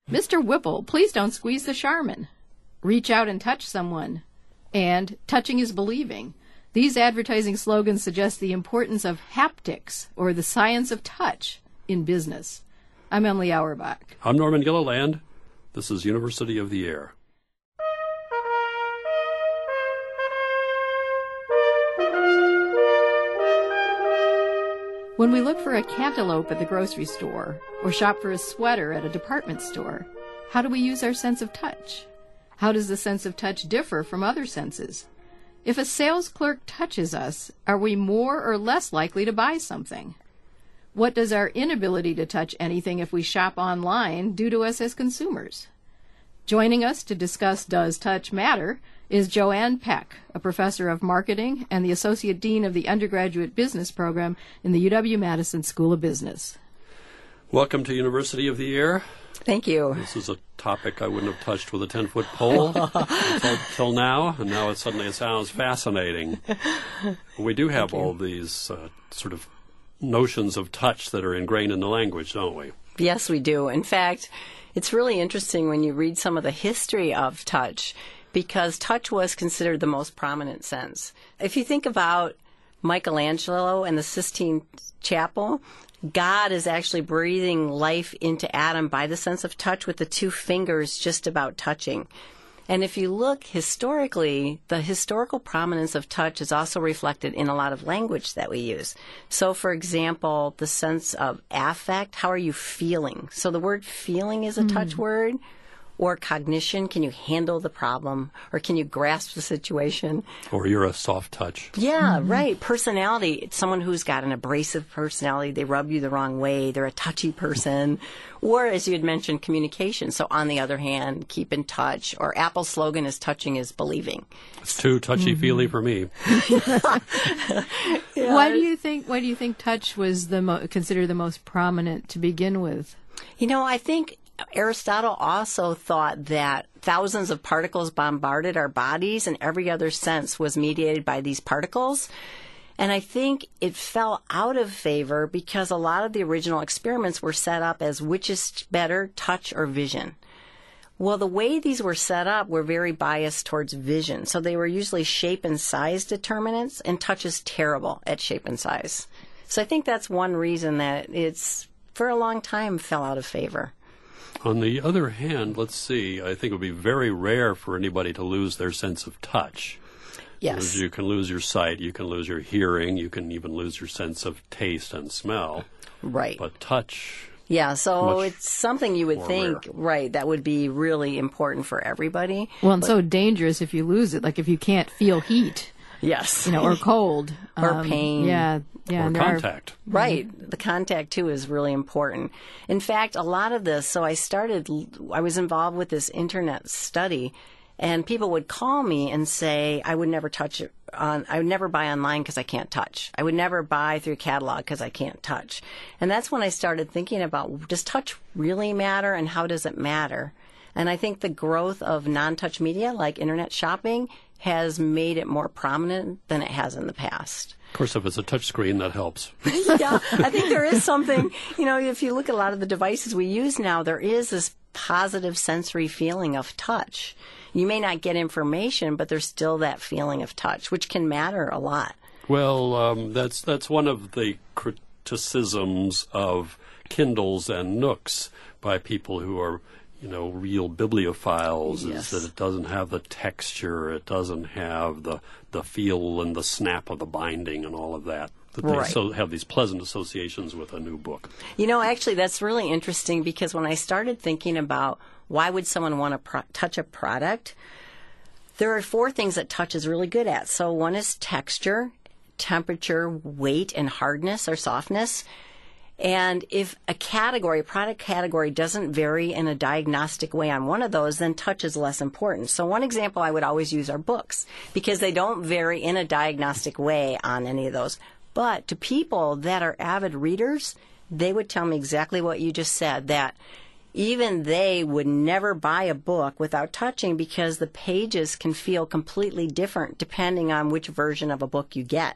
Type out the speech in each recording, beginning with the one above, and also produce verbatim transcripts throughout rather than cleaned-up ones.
Mister Whipple, please don't squeeze the Charmin. Reach out and touch someone. And touching is believing. These advertising slogans suggest the importance of haptics, or the science of touch, in business. I'm Emily Auerbach. I'm Norman Gilliland. This is University of the Air. When we look for a cantaloupe at the grocery store, or shop for a sweater at a department store, how do we use our sense of touch? How does the sense of touch differ from other senses? If a sales clerk touches us, are we more or less likely to buy something? What does our inability to touch anything if we shop online do to us as consumers? Joining us to discuss Does Touch Matter is Joanne Peck, a professor of marketing and the associate dean of the undergraduate business program in the U W-Madison School of Business. Welcome to University of the Air. Thank you. This is a topic I wouldn't have touched with a ten-foot pole until, until now, and now it suddenly sounds fascinating. We do have all these uh, sort of notions of touch that are ingrained in the language, don't we? Yes, we do. In fact, it's really interesting when you read some of the history of touch, because touch was considered the most prominent sense. If you think about Michelangelo and the Sistine Chapel, God is actually breathing life into Adam by the sense of touch with the two fingers just about touching. And if you look historically, the historical prominence of touch is also reflected in a lot of language that we use. So, for example, the sense of affect, how are you feeling? So the word feeling is a mm. touch word. Or cognition, can you handle the problem? Or can you grasp the situation? Or you're a soft touch. Yeah, mm-hmm. right. Personality, it's someone who's got an abrasive personality. They rub you the wrong way. They're a touchy person. Or, as you had mentioned, communication. So, on the other hand, keep in touch. Or Apple's slogan is touching is believing. It's too touchy-feely mm-hmm. for me. yeah. Why do you think, why do you think touch was the mo- considered the most prominent to begin with? You know, I think Aristotle also thought that thousands of particles bombarded our bodies and every other sense was mediated by these particles. And I think it fell out of favor because a lot of the original experiments were set up as which is better, touch or vision. Well, the way these were set up were very biased towards vision. So they were usually shape and size determinants, and touch is terrible at shape and size. So I think that's one reason that it's, for a long time, fell out of favor. On the other hand, let's see, I think it would be very rare for anybody to lose their sense of touch. Yes. Because you can lose your sight, you can lose your hearing, you can even lose your sense of taste and smell. Right. But touch... Yeah, so it's something you would think, rare. right, that would be really important for everybody. Well, and but, so dangerous if you lose it, like if you can't feel heat. Yes. You know, or cold. or um, pain. Yeah. Yeah, or contact. Are, right. The contact, too, is really important. In fact, a lot of this, so I started, I was involved with this internet study, and people would call me and say, I would never touch it on, I would never buy online because I can't touch. I would never buy through catalog because I can't touch. And that's when I started thinking about, does touch really matter and how does it matter? And I think the growth of non-touch media like internet shopping has made it more prominent than it has in the past. Of course, if it's a touch screen, that helps. Yeah, I think there is something, you know, if you look at a lot of the devices we use now, there is this positive sensory feeling of touch. You may not get information, but there's still that feeling of touch, which can matter a lot. Well, um, that's that's one of the criticisms of Kindles and Nooks by people who are, you know, real bibliophiles, yes. is that it doesn't have the texture, it doesn't have the the feel and the snap of the binding and all of that. That right. They so have these pleasant associations with a new book. You know, actually, that's really interesting because when I started thinking about why would someone want to pro- touch a product, there are four things that touch is really good at. So one is texture, temperature, weight, and hardness or softness. And if a category, a product category doesn't vary in a diagnostic way on one of those, then touch is less important. So one example I would always use are books because they don't vary in a diagnostic way on any of those. But to people that are avid readers, they would tell me exactly what you just said, that even they would never buy a book without touching because the pages can feel completely different depending on which version of a book you get.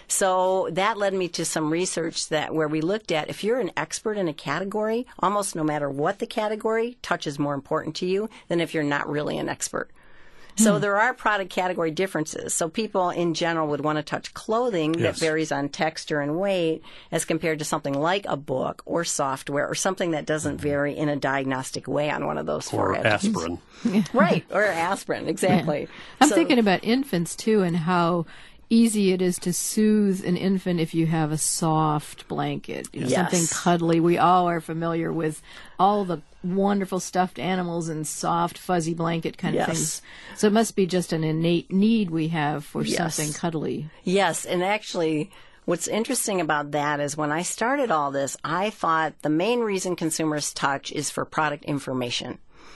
So that led me to some research that where we looked at if you're an expert in a category, almost no matter what the category, touch is more important to you than if you're not really an expert. So there are product category differences. So people in general would want to touch clothing Yes. that varies on texture and weight as compared to something like a book or software or something that doesn't vary in a diagnostic way on one of those four Or attributes. aspirin. Right, or aspirin, exactly. I'm So- thinking about infants too, and how easy it is to soothe an infant if you have a soft blanket, you know, Yes. something cuddly. We all are familiar with all the wonderful stuffed animals and soft, fuzzy blanket kind Yes. of things. So it must be just an innate need we have for Yes. something cuddly. Yes, and actually, what's interesting about that is when I started all this, I thought the main reason consumers touch is for product information.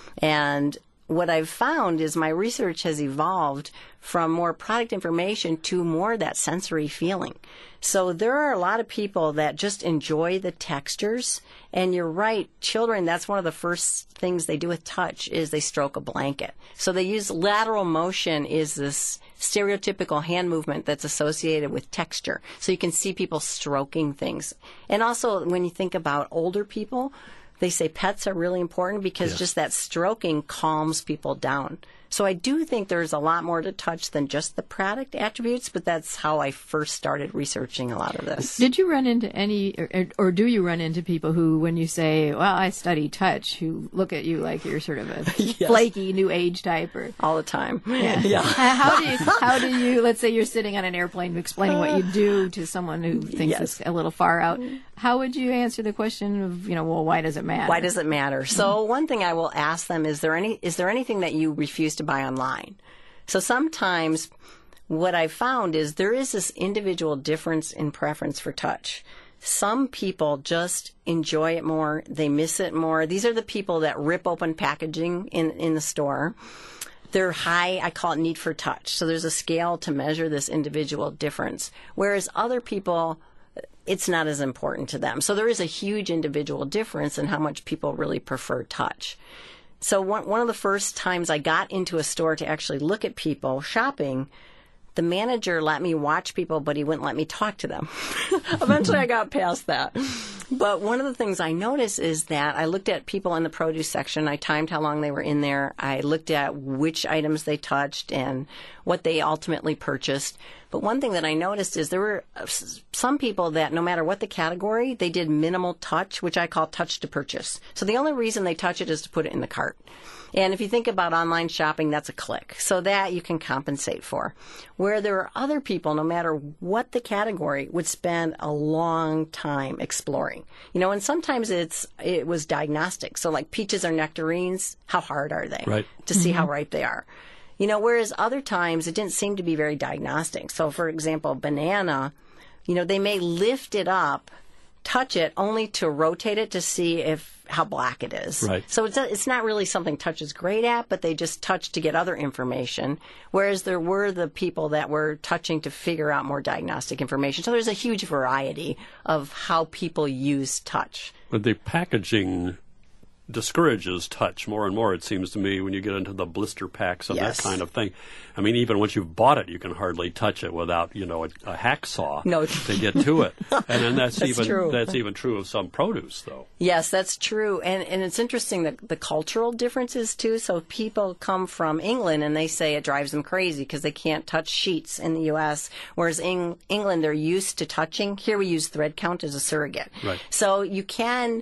And what I've found is my research has evolved from more product information to more that sensory feeling. So there are a lot of people that just enjoy the textures. And you're right, children, that's one of the first things they do with touch is they stroke a blanket. So they use lateral motion is this stereotypical hand movement that's associated with texture. So you can see people stroking things. And also when you think about older people, they say pets are really important because Yes. just that stroking calms people down. So I do think there's a lot more to touch than just the product attributes, but that's how I first started researching a lot of this. Did you run into any, or, or do you run into people who, when you say, well, I study touch, who look at you like you're sort of a Yes. flaky new age type? Or, All the time. yeah. How do you, how do you, let's say you're sitting on an airplane explaining what you do to someone who thinks Yes. it's a little far out. How would you answer the question of, you know, well, why does it matter? Why does it matter? So one thing I will ask them is there any is there anything that you refuse to buy online? So sometimes what I've found is there is this individual difference in preference for touch. Some people just enjoy it more. They miss it more. These are the people that rip open packaging in, in the store. They're high, I call it need for touch. So there's a scale to measure this individual difference. Whereas other people, it's not as important to them. So there is a huge individual difference in how much people really prefer touch. So one, one of the first times I got into a store to actually look at people shopping, the manager let me watch people, but he wouldn't let me talk to them. Eventually I got past that. But one of the things I noticed is that I looked at people in the produce section. I timed how long they were in there. I looked at which items they touched and what they ultimately purchased. But one thing that I noticed is there were some people that no matter what the category, they did minimal touch, which I call touch to purchase. So the only reason they touch it is to put it in the cart. And if you think about online shopping, that's a click. So that you can compensate for. Where there are other people, no matter what the category, would spend a long time exploring. You know, and sometimes it's it was diagnostic. So like peaches or nectarines, how hard are they? Right. To see how ripe they are. You know, whereas other times it didn't seem to be very diagnostic. So for example, banana, you know, they may lift it up, touch it only to rotate it to see if how black it is. Right. So it's, it's not really something touch is great at, but they just touch to get other information, whereas there were the people that were touching to figure out more diagnostic information. So there's a huge variety of how people use touch. But the packaging discourages touch more and more, it seems to me, when you get into the blister packs and Yes. that kind of thing. I mean, even once you've bought it, you can hardly touch it without, you know, a, a hacksaw No. to get to it. And then that's, That's even true. that's even true of some produce, though. Yes, that's true. And and it's interesting the, the cultural differences, too. So people come from England and they say it drives them crazy because they can't touch sheets in the U S, whereas in England, they're used to touching. Here we use thread count as a surrogate. Right. So you can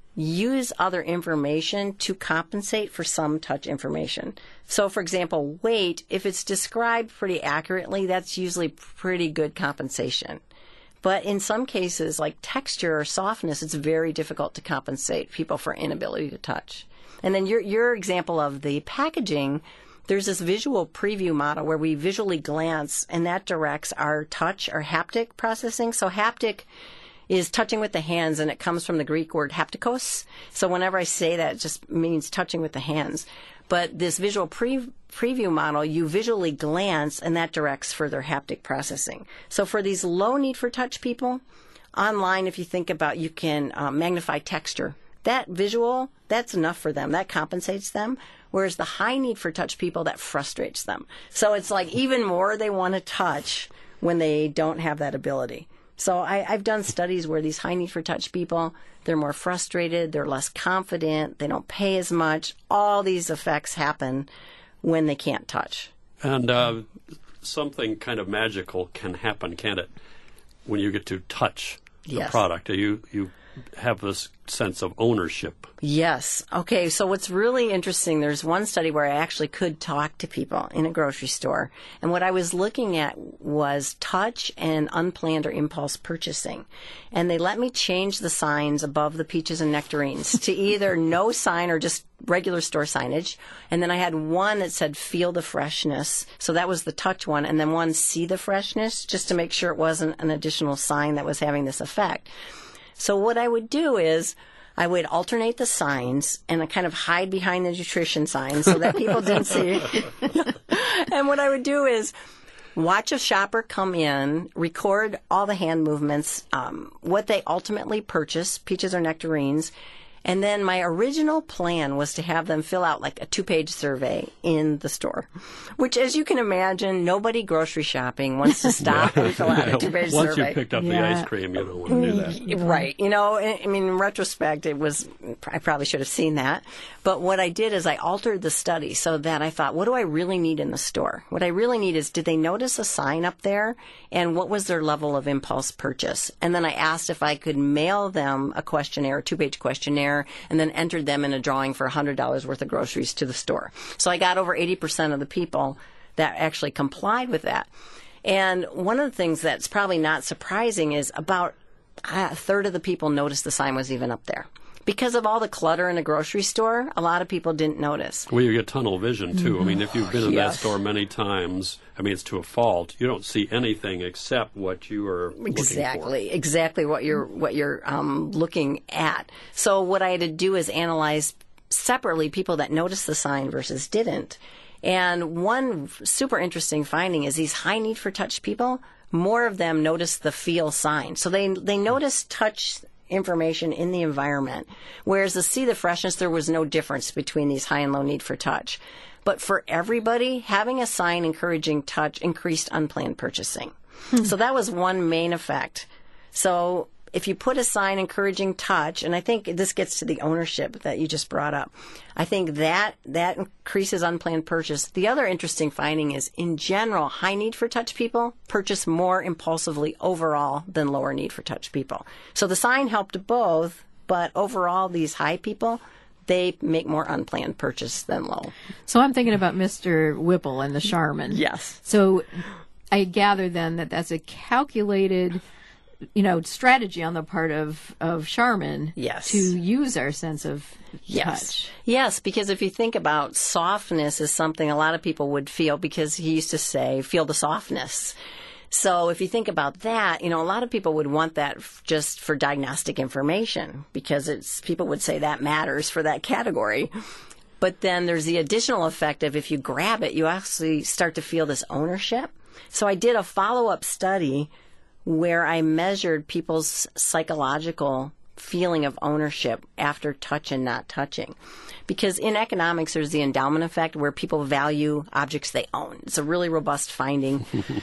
use other information to compensate for some touch information. So, for example, weight, if it's described pretty accurately, that's usually pretty good compensation. But in some cases, like texture or softness, it's very difficult to compensate people for inability to touch. And then your your example of the packaging, there's this visual preview model where we visually glance, and that directs our touch or haptic processing. So haptic is touching with the hands, and it comes from the Greek word haptikos. So whenever I say that, it just means touching with the hands. But this visual pre- preview model, you visually glance, and that directs further haptic processing. So for these low need for touch people, online, if you think about, you can uh, magnify texture that visual, that's enough for them. That compensates them. Whereas the high need for touch people, that frustrates them. So it's like even more they want to touch when they don't have that ability. So I, I've done studies where these high need for touch people, they're more frustrated, they're less confident, they don't pay as much. All these effects happen when they can't touch. And uh, something kind of magical can happen, can't it, when you get to touch the Yes. product? You, you have this sense of ownership. Yes. Okay, so what's really interesting, there's one study where I actually could talk to people in a grocery store. And what I was looking at was touch and unplanned or impulse purchasing. And they let me change the signs above the peaches and nectarines to either no sign or just regular store signage. And then I had one that said feel the freshness. So that was the touch one. And then one see the freshness, just to make sure it wasn't an additional sign that was having this effect. So what I would do is I would alternate the signs and I kind of hide behind the nutrition signs so that people didn't see it. And what I would do is watch a shopper come in, record all the hand movements, um, what they ultimately purchase, peaches or nectarines. And then my original plan was to have them fill out like a two-page survey in the store, which, as you can imagine, nobody grocery shopping wants to stop and fill out a two-page Once survey. you picked up the Yeah. ice cream, you don't want to do that. Right. You know, I I mean, in retrospect, it was, I probably should have seen that. But what I did is I altered the study so that I thought, what do I really need in the store? What I really need is, did they notice a sign up there? And what was their level of impulse purchase? And then I asked if I could mail them a questionnaire, a two-page questionnaire, and then entered them in a drawing for one hundred dollars worth of groceries to the store. So I got over eighty percent of the people that actually complied with that. And one of the things that's probably not surprising is about a third of the people noticed the sign was even up there. Because of all the clutter in a grocery store, a lot of people didn't notice. Well, you get tunnel vision, too. I mean, if you've been in that Yes. store many times, I mean, it's to a fault. You don't see anything except what you are looking for. Exactly, exactly what you're what you're um, looking at. So what I had to do is analyze separately people that noticed the sign versus didn't. And one super interesting finding is these high need for touch people, more of them noticed the feel sign. So they they noticed touch information in the environment, whereas the see the freshness, there was no difference between these high and low need for touch. But for everybody, having a sign encouraging touch increased unplanned purchasing. So that was one main effect. So if you put a sign encouraging touch, and I think this gets to the ownership that you just brought up, I think that that increases unplanned purchase. The other interesting finding is, in general, high need for touch people purchase more impulsively overall than lower need for touch people. So the sign helped both, but overall, these high people, they make more unplanned purchase than low. So I'm thinking about Mister Whipple and the Charmin. Yes. So I gather then that that's a calculated, you know, strategy on the part of, of Charmin Yes. to use our sense of Yes. touch. Yes, because if you think about softness is something a lot of people would feel, because he used to say, feel the softness. So if you think about that, you know, a lot of people would want that f- just for diagnostic information, because it's, people would say that matters for that category. But then there's the additional effect of, if you grab it, you actually start to feel this ownership. So I did a follow-up study where I measured people's psychological feeling of ownership after touch and not touching. Because in economics, there's the endowment effect, where people value objects they own. It's a really robust finding.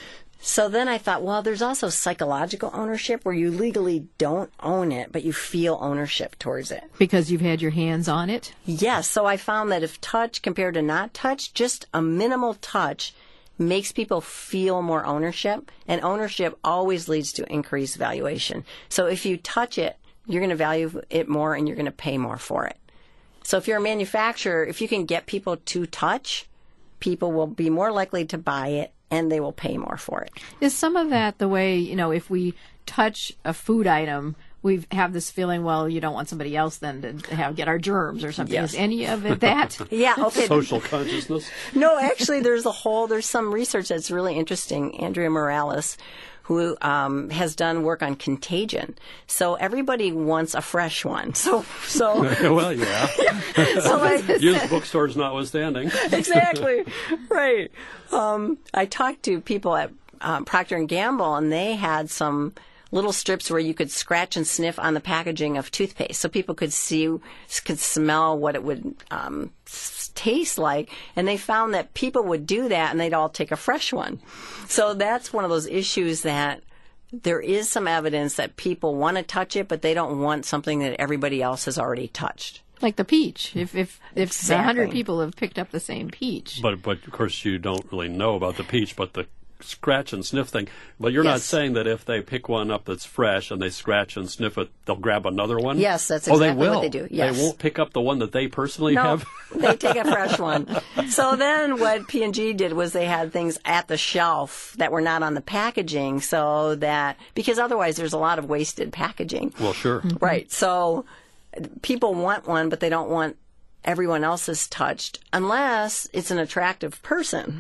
So then I thought, well, there's also psychological ownership, where you legally don't own it, but you feel ownership towards it. Because you've had your hands on it. Yes, so I found that if touch compared to not touch, just a minimal touch makes people feel more ownership, and ownership always leads to increased valuation. So if you touch it, you're going to value it more and you're going to pay more for it. So if you're a manufacturer, if you can get people to touch, people will be more likely to buy it and they will pay more for it. Is some of that the way, you know, if we touch a food item, we have this feeling, well, you don't want somebody else then to have get our germs or something. Yes. Is any of it that? Yeah, okay. Social consciousness. No, actually, there's a whole, there's some research that's really interesting. Andrea Morales, who um, has done work on contagion. So everybody wants a fresh one. So, so, Well, yeah. so like, Used bookstores notwithstanding. exactly, right. Um, I talked to people at um, Procter and Gamble, and they had some little strips where you could scratch and sniff on the packaging of toothpaste, so people could see, could smell what it would um, taste like. And they found that people would do that, and they'd all take a fresh one. So that's one of those issues that there is some evidence that people want to touch it, but they don't want something that everybody else has already touched. Like the peach. If if if Exactly. a hundred people have picked up the same peach. But, but of course, you don't really know about the peach, but the scratch and sniff thing. But you're not Yes. saying that if they pick one up that's fresh and they scratch and sniff it, they'll grab another one? Yes, that's Oh, they exactly will. what they do. Yes. They won't pick up the one that they personally No, have? they take a fresh one. So then what P and G did was they had things at the shelf that were not on the packaging, so that, because otherwise there's a lot of wasted packaging. Well, sure. Right. So people want one, but they don't want everyone else's touched unless it's an attractive person.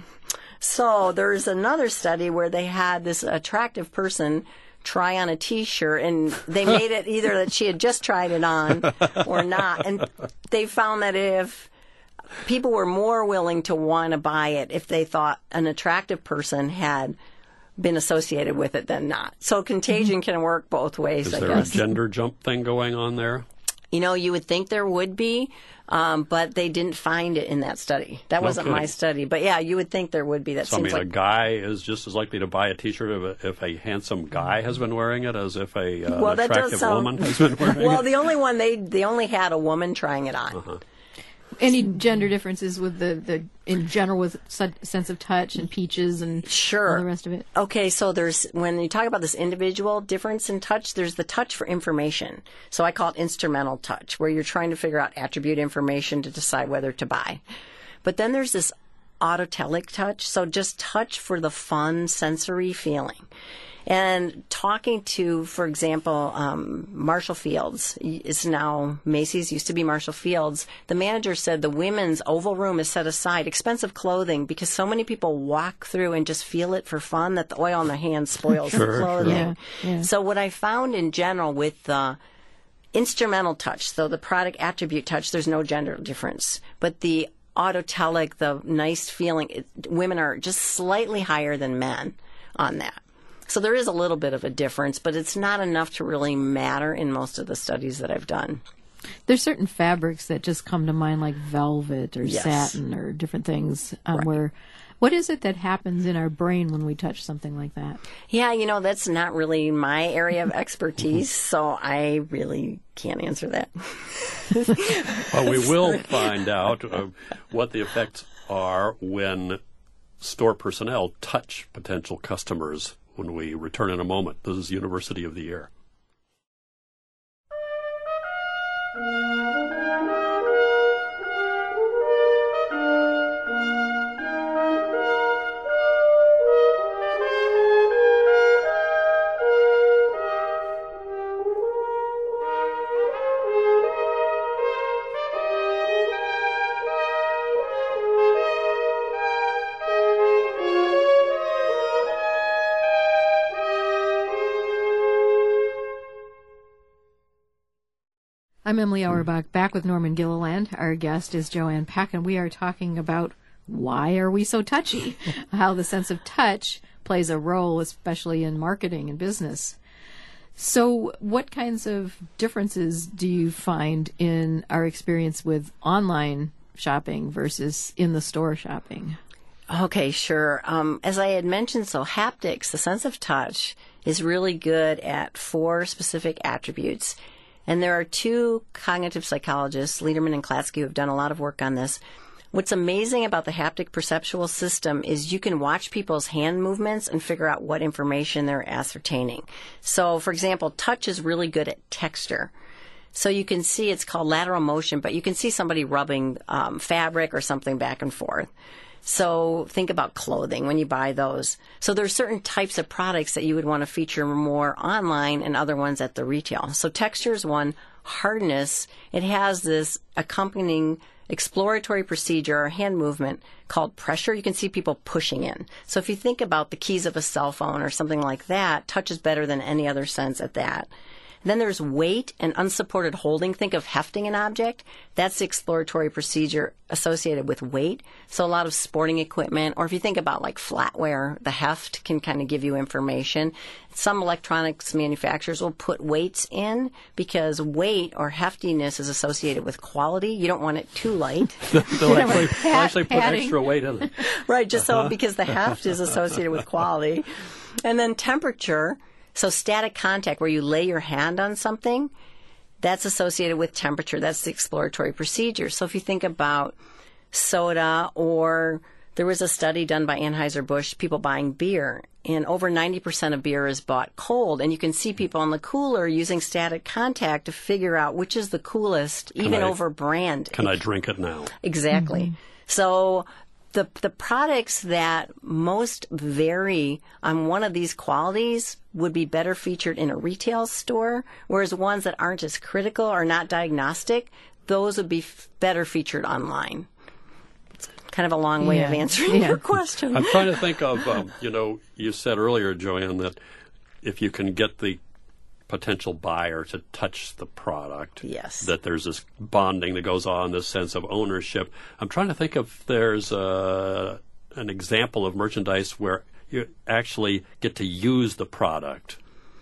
So there's another study where they had this attractive person try on a T-shirt, and they made it either that she had just tried it on or not. And they found that if people were more willing to want to buy it if they thought an attractive person had been associated with it than not. So contagion can work both ways, Is I there guess. a gender jump thing going on there? You know, you would think there would be, um, but they didn't find it in that study. That No wasn't my kidding. study. But yeah, you would think there would be. That So, I seems mean, like a guy is just as likely to buy a T-shirt if a, if a handsome guy has been wearing it as if a uh, well, an that does attractive sound. woman has been wearing Well, it. the only one they they only had a woman trying it on. Uh-huh. Any gender differences with the, the in general with su- sense of touch and peaches and Sure. all the rest of it? Okay, so there's, when you talk about this individual difference in touch, there's the touch for information. So I call it instrumental touch, where you're trying to figure out attribute information to decide whether to buy. But then there's this autotelic touch, so just touch for the fun sensory feeling. And talking to, for example, um, Marshall Fields, it's now Macy's, used to be Marshall Fields. The manager said the women's oval room is set aside, expensive clothing, because so many people walk through and just feel it for fun that the oil on their hands spoils Sure, the clothing. Yeah, yeah. So what I found in general with the instrumental touch, so the product attribute touch, there's no gender difference. But the autotelic, the nice feeling, it, women are just slightly higher than men on that. So there is a little bit of a difference, but it's not enough to really matter in most of the studies that I've done. There's certain fabrics that just come to mind, like velvet or Yes. satin or different things. Um, Right. Where, what is it that happens in our brain when we touch something like that? Yeah, you know, that's not really my area of expertise, so I really can't answer that. Well, we will find out uh, what the effects are when store personnel touch potential customers when we return in a moment. This is University of the Year. I'm Emily Auerbach, back with Norman Gilliland. Our guest is Joanne Pack, and we are talking about why are we so touchy? How the sense of touch plays a role, especially in marketing and business. So what kinds of differences do you find in our experience with online shopping versus in the store shopping? Okay, sure. Um, as I had mentioned, so haptics, the sense of touch, is really good at four specific attributes. And there are two cognitive psychologists, Lederman and Klatsky, who have done a lot of work on this. What's amazing about the haptic perceptual system is you can watch people's hand movements and figure out what information they're ascertaining. So, for example, touch is really good at texture. So you can see, it's called lateral motion, but you can see somebody rubbing um, fabric or something back and forth. So think about clothing when you buy those. So there's certain types of products that you would want to feature more online and other ones at the retail. So texture is one. Hardness, it has this accompanying exploratory procedure or hand movement called pressure. You can see people pushing in. So if you think about the keys of a cell phone or something like that, touch is better than any other sense at that. Then there's weight and unsupported holding. Think of hefting an object. That's the exploratory procedure associated with weight. So a lot of sporting equipment, or if you think about like flatware, the heft can kind of give you information. Some electronics manufacturers will put weights in because weight or heftiness is associated with quality. You don't want it too light. They'll actually, Pat- they'll actually put padding. extra weight in it. Right, just so because the heft is associated with quality. And then temperature. So static contact, where you lay your hand on something, that's associated with temperature. That's the exploratory procedure. So if you think about soda, or there was a study done by Anheuser-Busch, people buying beer, and over ninety percent of beer is bought cold. And you can see people in the cooler using static contact to figure out which is the coolest, even I- over brand. Can I drink it now? Exactly. Mm-hmm. So the the products that most vary on one of these qualities would be better featured in a retail store, whereas ones that aren't as critical or not diagnostic, those would be f- better featured online. It's kind of a long way of Yeah. answering Yeah. your question. I'm trying to think of, um, you know, you said earlier, Joanne, that if you can get the potential buyer to touch the product, Yes. that there's this bonding that goes on, this sense of ownership. I'm trying to think if there's uh, an example of merchandise where you actually get to use the product.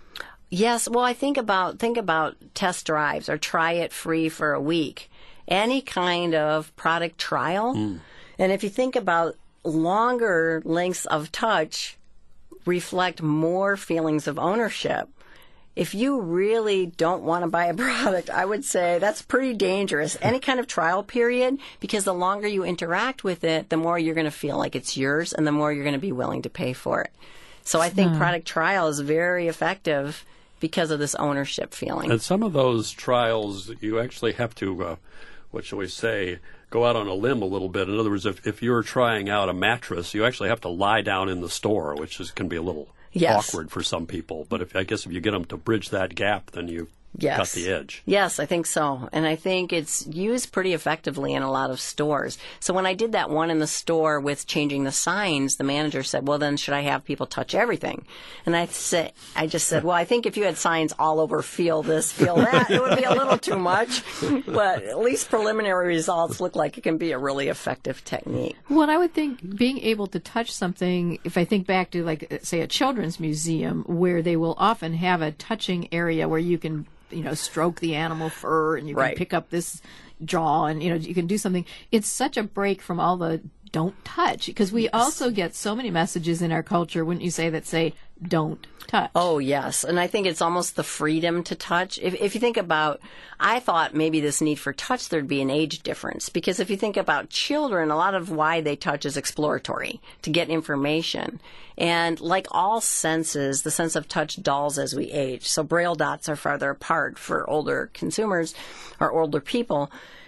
Yes, well, I think about think about test drives or try it free for a week. Any kind of product trial. And if you think about longer lengths of touch reflect more feelings of ownership. If you really don't want to buy a product, I would say that's pretty dangerous. Any kind of trial period, because the longer you interact with it, the more you're going to feel like it's yours and the more you're going to be willing to pay for it. So I think product trial is very effective because of this ownership feeling. And some of those trials, you actually have to, uh, what shall we say, go out on a limb a little bit. In other words, if, if you're trying out a mattress, you actually have to lie down in the store, which is, can be a little Yes. awkward for some people. But if I guess if you get them to bridge that gap, then you've Yes. got the edge. Yes, I think so. And I think it's used pretty effectively in a lot of stores. So when I did that one in the store with changing the signs, the manager said, well, then should I have people touch everything? And I said, I just said, well, I think if you had signs all over, feel this, feel that, it would be a little too much. But at least preliminary results look like it can be a really effective technique. Well, I would think being able to touch something, if I think back to, like, say, a children's museum, where they will often have a touching area where you can, you know, stroke the animal fur and you can Right. pick up this jaw and, you know, you can do something. It's such a break from all the don't touch, because we also get so many messages in our culture, wouldn't you say, that say don't touch. Oh, yes. And I think it's almost the freedom to touch. If, if you think about, I thought maybe this need for touch, there'd be an age difference. Because if you think about children, a lot of why they touch is exploratory, to get information. And like all senses, the sense of touch dulls as we age. So Braille dots are farther apart for older consumers or older people.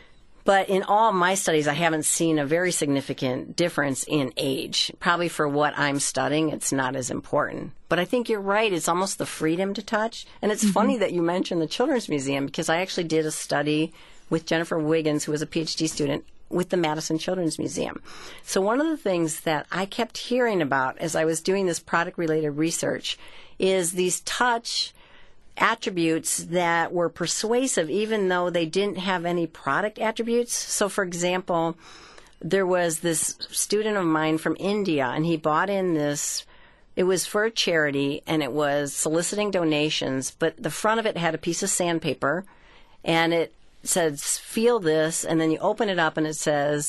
But in all my studies, I haven't seen a very significant difference in age. Probably for what I'm studying, it's not as important. But I think you're right. It's almost the freedom to touch. And it's mm-hmm. funny that you mentioned the Children's Museum, because I actually did a study with Jennifer Wiggins, who was a PhD student, with the Madison Children's Museum. So one of the things that I kept hearing about as I was doing this product-related research is these touch attributes that were persuasive even though they didn't have any product attributes. So, for example, there was this student of mine from India, and he bought in this, it was for a charity, and it was soliciting donations, but the front of it had a piece of sandpaper, and it says, feel this, and then you open it up, and it says,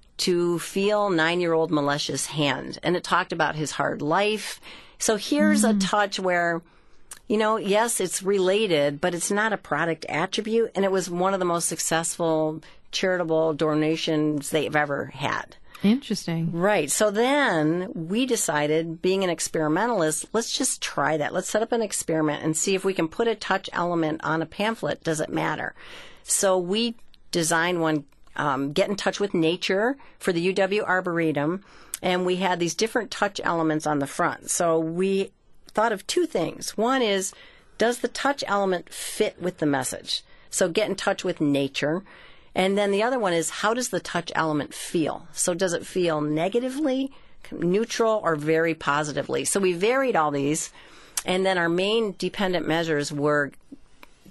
to feel nine-year-old Malesh's hand. And it talked about his hard life. So here's mm-hmm. a touch where, you know, yes, it's related, but it's not a product attribute, and it was one of the most successful charitable donations they've ever had. Interesting. Right. So then we decided, being an experimentalist, let's just try that. Let's set up an experiment and see if we can put a touch element on a pamphlet. Does it matter? So we designed one, um, Get in Touch with Nature, for the U W Arboretum, and we had these different touch elements on the front. So we thought of two things. One is, does the touch element fit with the message? So get in touch with nature. And then the other one is, how does the touch element feel? So does it feel negatively, neutral, or very positively? So we varied all these. And then our main dependent measures were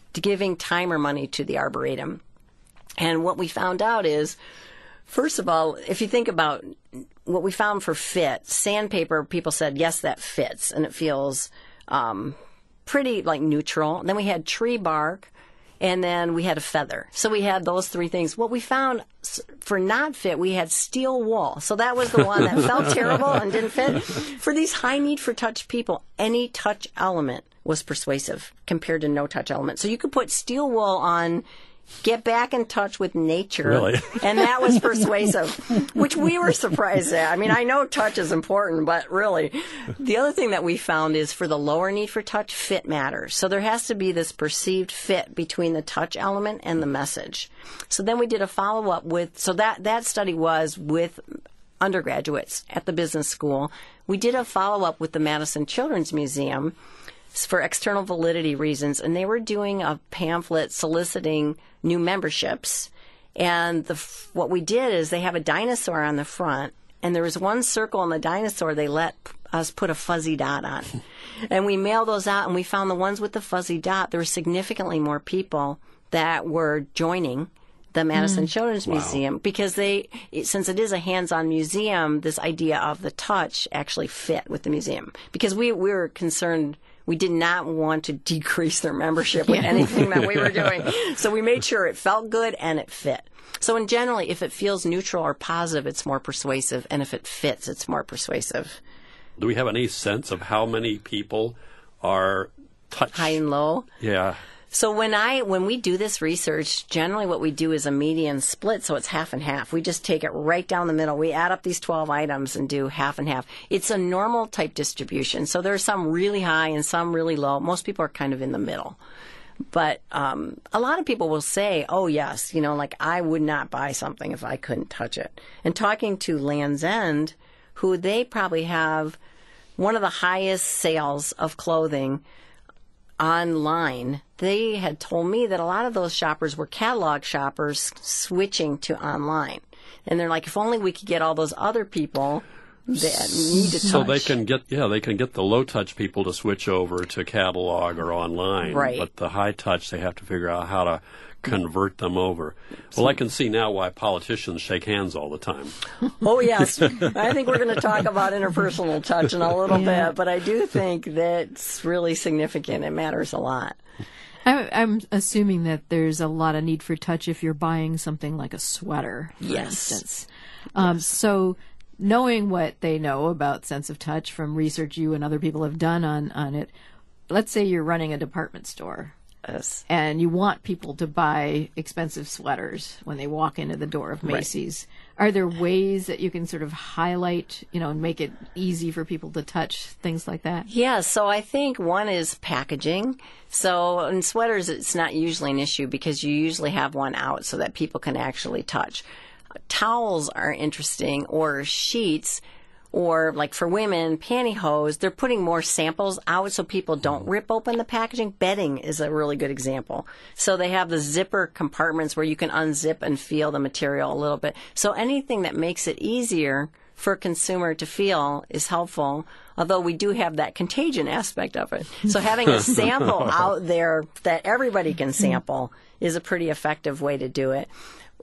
giving time or money to the Arboretum. And what we found out is, first of all, if you think about what we found for fit, sandpaper, people said, yes, that fits, and it feels um, pretty like neutral. And then we had tree bark, and then we had a feather. So we had those three things. What we found for not fit, we had steel wool. So that was the one that felt terrible and didn't fit. For these high need for touch people, any touch element was persuasive compared to no touch element. So you could put steel wool on, get back in touch with nature. Really? And that was persuasive, which we were surprised at. I mean, I know touch is important, but really. The other thing that we found is for the lower need for touch, fit matters. So there has to be this perceived fit between the touch element and the message. So then we did a follow-up with, so that, that study was with undergraduates at the business school. We did a follow-up with the Madison Children's Museum for external validity reasons, and they were doing a pamphlet soliciting new memberships. And the, what we did is they have a dinosaur on the front, and there was one circle on the dinosaur they let us put a fuzzy dot on. And we mailed those out, and we found the ones with the fuzzy dot, there were significantly more people that were joining the Madison mm. Children's wow. Museum, because they, since it is a hands-on museum, this idea of the touch actually fit with the museum. Because we, we were concerned, we did not want to decrease their membership with anything that we were doing. So we made sure it felt good and it fit. So in generally, if it feels neutral or positive, it's more persuasive. And if it fits, it's more persuasive. Do we have any sense of how many people are touch? High and low? Yeah. So when I when we do this research, generally what we do is a median split, so it's half and half. We just take it right down the middle. We add up these twelve items and do half and half. It's a normal type distribution. So there's some really high and some really low. Most people are kind of in the middle. But um, a lot of people will say, oh, yes, you know, like I would not buy something if I couldn't touch it. And talking to Land's End, who they probably have one of the highest sales of clothing online, they had told me that a lot of those shoppers were catalog shoppers switching to online. And they're like, if only we could get all those other people that need to touch. So they can get, yeah, they can get the low touch people to switch over to catalog or online. Right. But the high touch, they have to figure out how to convert them over. Well, I can see now why politicians shake hands all the time. Oh, yes. I think we're going to talk about interpersonal touch in a little yeah. bit, but I do think that's really significant. It matters a lot. I, I'm assuming that there's a lot of need for touch if you're buying something like a sweater, for yes. instance. Um, yes. So knowing what they know about sense of touch from research you and other people have done on, on it, let's say you're running a department store. Yes. And you want people to buy expensive sweaters when they walk into the door of Macy's. Right. Are there ways that you can sort of highlight, you know, and make it easy for people to touch things like that? Yeah, so I think one is packaging. So in sweaters, it's not usually an issue because you usually have one out so that people can actually touch. Towels are interesting, or sheets. Or, like for women, pantyhose, they're putting more samples out so people don't rip open the packaging. Bedding is a really good example. So they have the zipper compartments where you can unzip and feel the material a little bit. So anything that makes it easier for a consumer to feel is helpful, although we do have that contagion aspect of it. So having a sample out there that everybody can sample is a pretty effective way to do it.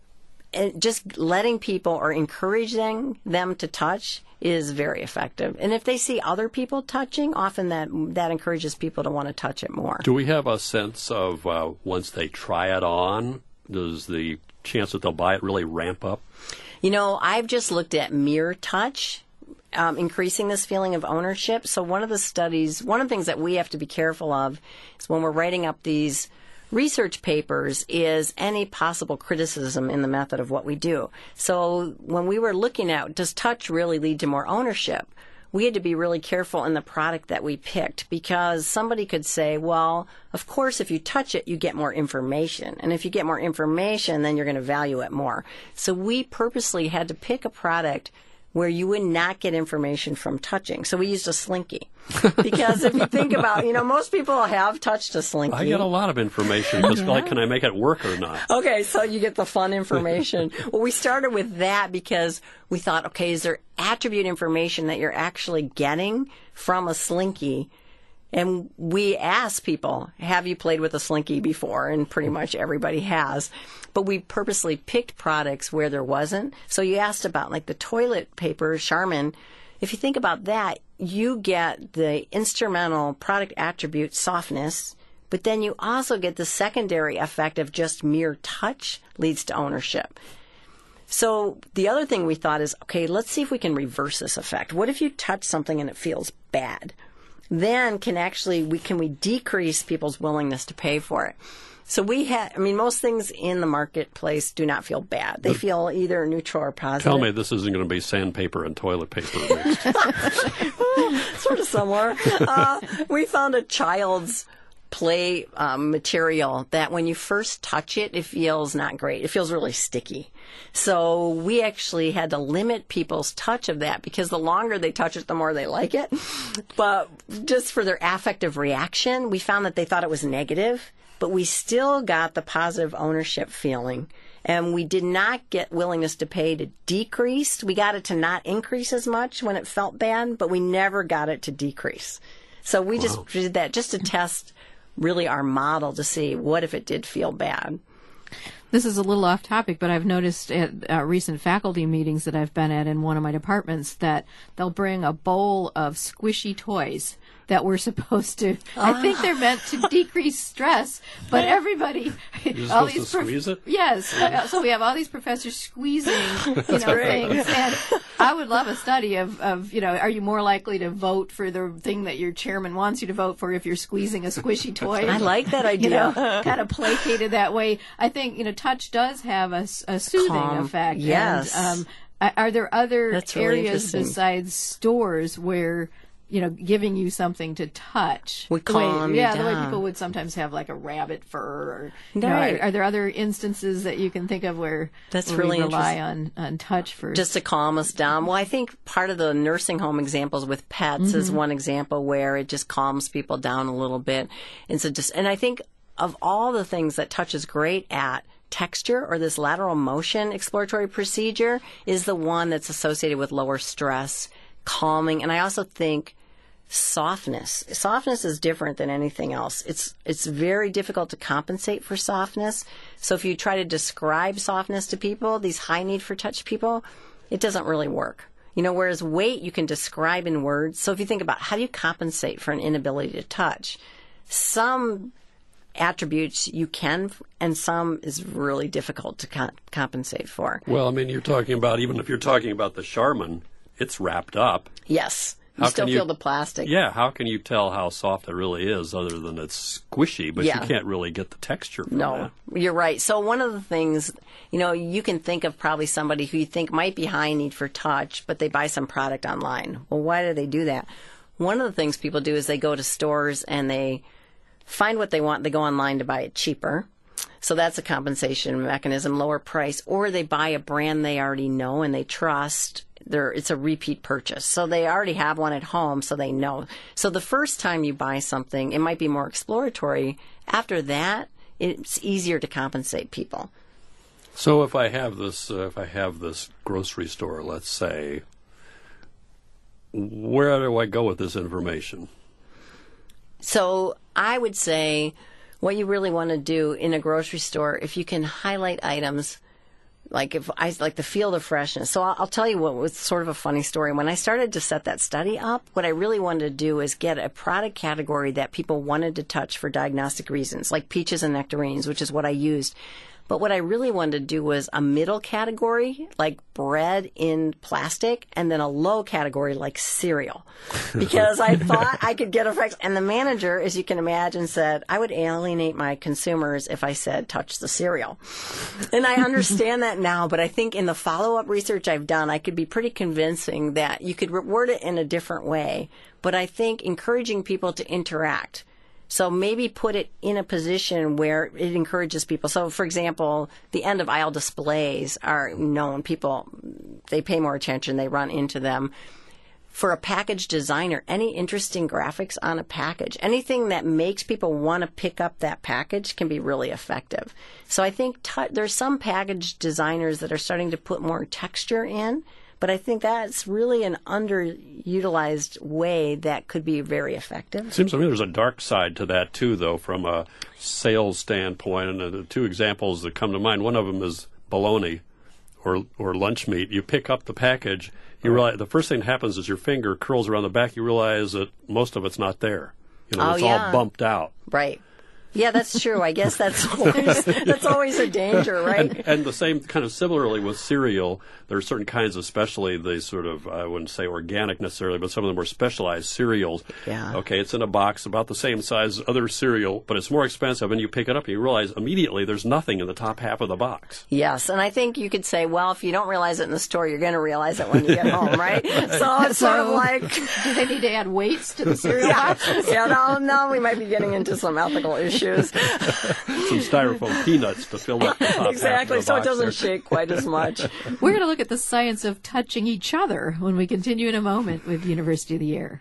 And just letting people or encouraging them to touch is very effective. And if they see other people touching, often that that encourages people to want to touch it more. Do we have a sense of uh, once they try it on, does the chance that they'll buy it really ramp up? You know, I've just looked at mere touch, um, increasing this feeling of ownership. So one of the studies, one of the things that we have to be careful of is when we're writing up these research papers is any possible criticism in the method of what we do. So when we were looking at, does touch really lead to more ownership? We had to be really careful in the product that we picked because somebody could say, well, of course, if you touch it, you get more information. And if you get more information, then you're going to value it more. So we purposely had to pick a product where you would not get information from touching. So we used a Slinky. Because if you think about, you know, most people have touched a Slinky. I get a lot of information because, yeah. like, can I make it work or not? Okay, so you get the fun information. Well, we started with that because we thought, okay, is there attribute information that you're actually getting from a Slinky And we asked people, have you played with a Slinky before? And pretty much everybody has. But we purposely picked products where there wasn't. So you asked about like the toilet paper, Charmin. If you think about that, you get the instrumental product attribute softness, but then you also get the secondary effect of just mere touch leads to ownership. So the other thing we thought is, okay, let's see if we can reverse this effect. What if you touch something and it feels bad? Then can actually, we can we decrease people's willingness to pay for it? So we had, I mean, most things in the marketplace do not feel bad. They feel either neutral or positive. Tell me this isn't going to be sandpaper and toilet paper mixed. Sort of similar. Uh, we found a child's play um, material that when you first touch it, it feels not great. It feels really sticky. So we actually had to limit people's touch of that because the longer they touch it, the more they like it. But just for their affective reaction, we found that they thought it was negative, but we still got the positive ownership feeling. And we did not get willingness to pay to decrease. We got it to not increase as much when it felt bad, but we never got it to decrease. So we wow. just did that just to test really our model to see what if it did feel bad. This is a little off topic, but I've noticed at uh, recent faculty meetings that I've been at in one of my departments that they'll bring a bowl of squishy toys that we're supposed to, ah. I think they're meant to decrease stress, but everybody, You're all supposed these to squeeze it? Yes, uh, so we have all these professors squeezing, you know, things, and I would love a study of, of, you know, are you more likely to vote for the thing that your chairman wants you to vote for if you're squeezing a squishy toy? I like that idea. You know, kind of placated that way. I think, you know, touch does have a, a soothing Calm. effect. Yes. And, um, are there other That's really areas besides stores where, you know, giving you something to touch would the way- calm yeah, you the way down. people would sometimes have like a rabbit fur, or you know, Right. are, are there other instances that you can think of where, That's where really we rely on, on touch for just to calm us down? Well, I think part of the nursing home examples with pets is one example where it just calms people down a little bit. And so just, and I think of all the things that touch is great at, texture or this lateral motion exploratory procedure is the one that's associated with lower stress, calming, and I also think softness. Softness is different than anything else. It's it's very difficult to compensate for softness. So if you try to describe softness to people, these high need for touch people, it doesn't really work. You know, whereas weight you can describe in words. So if you think about how do you compensate for an inability to touch, some attributes you can, and some is really difficult to co- compensate for. Well, I mean, you're talking about, even if you're talking about the Charmin, it's wrapped up. Yes. You How still can you- feel the plastic. Yeah, how can you tell how soft it really is other than it's squishy, but Yeah. you can't really get the texture from No, that? you're right. So one of the things, you know, you can think of probably somebody who you think might be high need for touch, but they buy some product online. Well, why do they do that? One of the things people do is they go to stores and they find what they want. They go online to buy it cheaper. So that's a compensation mechanism, lower price. Or they buy a brand they already know and they trust. They're, it's a repeat purchase. So they already have one at home, so they know. So the first time you buy something, it might be more exploratory. After that, it's easier to compensate people. So if I have this, uh, if I have this grocery store, let's say, where do I go with this information? So I would say what you really want to do in a grocery store, if you can highlight items, like if I like the feel of freshness. So I'll, I'll tell you what was sort of a funny story. When I started to set that study up, what I really wanted to do is get a product category that people wanted to touch for diagnostic reasons, like peaches and nectarines, which is what I used. But what I really wanted to do was a middle category, like bread in plastic, and then a low category like cereal. Because I thought I could get effects. And the manager, as you can imagine, said, I would alienate my consumers if I said, touch the cereal. And I understand that now, but I think in the follow-up research I've done, I could be pretty convincing that you could word it in a different way. But I think encouraging people to interact. So maybe put it in a position where it encourages people. So, for example, the end of aisle displays are known. People, they pay more attention. They run into them. For a package designer, any interesting graphics on a package, anything that makes people want to pick up that package can be really effective. So I think t- there's some package designers that are starting to put more texture in, But I think that's really an underutilized way that could be very effective. Seems to me there's a dark side to that, too, though, from a sales standpoint. And the two examples that come to mind, one of them is bologna or or lunch meat. You pick up the package, you realize the first thing that happens is your finger curls around the back. You realize that most of it's not there. You know, oh, it's yeah. all bumped out. Right. Yeah, that's true. I guess that's always, that's always a danger, right? And, and the same kind of similarly with cereal. There are certain kinds, especially the sort of, I wouldn't say organic necessarily, but some of the more specialized cereals. Yeah. Okay, it's in a box about the same size as other cereal, but it's more expensive, and you pick it up and you realize immediately there's nothing in the top half of the box. Yes, and I think you could say, well, if you don't realize it in the store, you're going to realize it when you get home, right? So it's So- sort of like... Do they need to add weights to the cereal Yeah, boxes? yeah, no, no, we might be getting into some ethical issues. Some styrofoam peanuts to fill up the top Exactly, half of the so it box doesn't there. shake quite as much. We're going to look at the science of touching each other when we continue in a moment with University of the Year.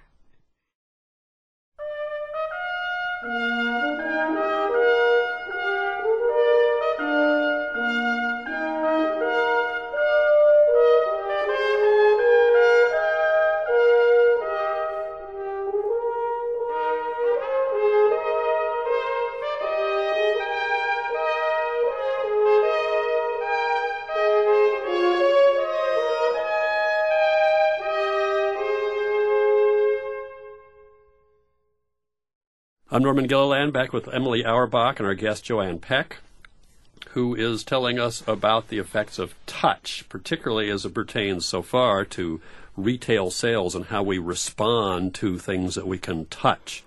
I'm Norman Gilliland, back with Emily Auerbach and our guest Joanne Peck, who is telling us about the effects of touch, particularly as it pertains so far to retail sales and how we respond to things that we can touch.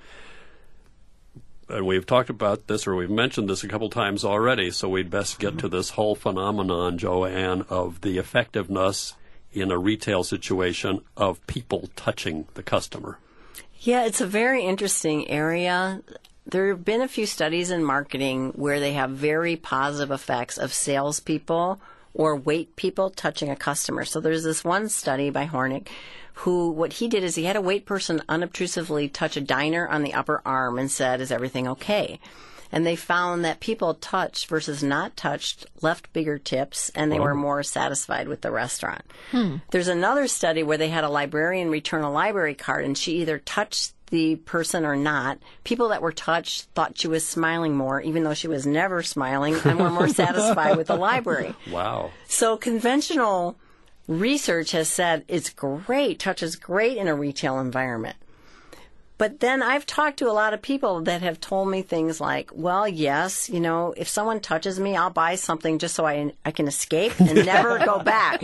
And we've talked about this, or we've mentioned this a couple times already, so we'd best get to this whole phenomenon, Joanne, of the effectiveness in a retail situation of people touching the customer. Yeah, it's a very interesting area. There have been a few studies in marketing where they have very positive effects of salespeople or wait people touching a customer. So there's this one study by Hornick who, what he did is he had a wait person unobtrusively touch a diner on the upper arm and said, "Is everything okay?" And they found that people touched versus not touched left bigger tips, and they Oh. were more satisfied with the restaurant. Hmm. There's another study where they had a librarian return a library card, and she either touched the person or not. People that were touched thought she was smiling more, even though she was never smiling, and were more satisfied with the library. Wow. So conventional research has said it's great, touch is great in a retail environment. But then I've talked to a lot of people that have told me things like, well, yes, you know, if someone touches me, I'll buy something just so I, I can escape and never go back.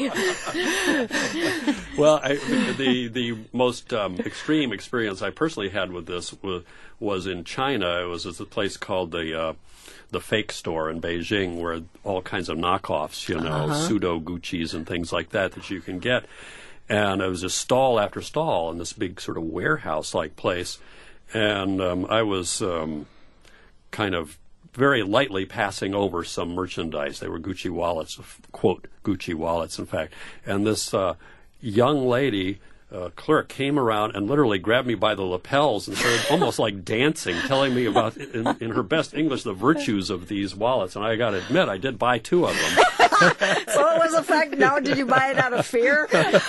Well, I, the the most um, extreme experience I personally had with this was, was in China. It was at a place called the uh, the Fake Store in Beijing, where all kinds of knockoffs, you know, Uh-huh. pseudo Gucci's and things like that that you can get. And it was just stall after stall in this big sort of warehouse-like place. And um, I was um, kind of very lightly passing over some merchandise. They were Gucci wallets, quote, Gucci wallets, in fact. And this uh, young lady, uh, clerk, came around and literally grabbed me by the lapels and started almost like dancing, telling me about, in, in her best English, the virtues of these wallets. And I got to admit, I did buy two of them. So it was a fact. Now, did you buy it out of fear?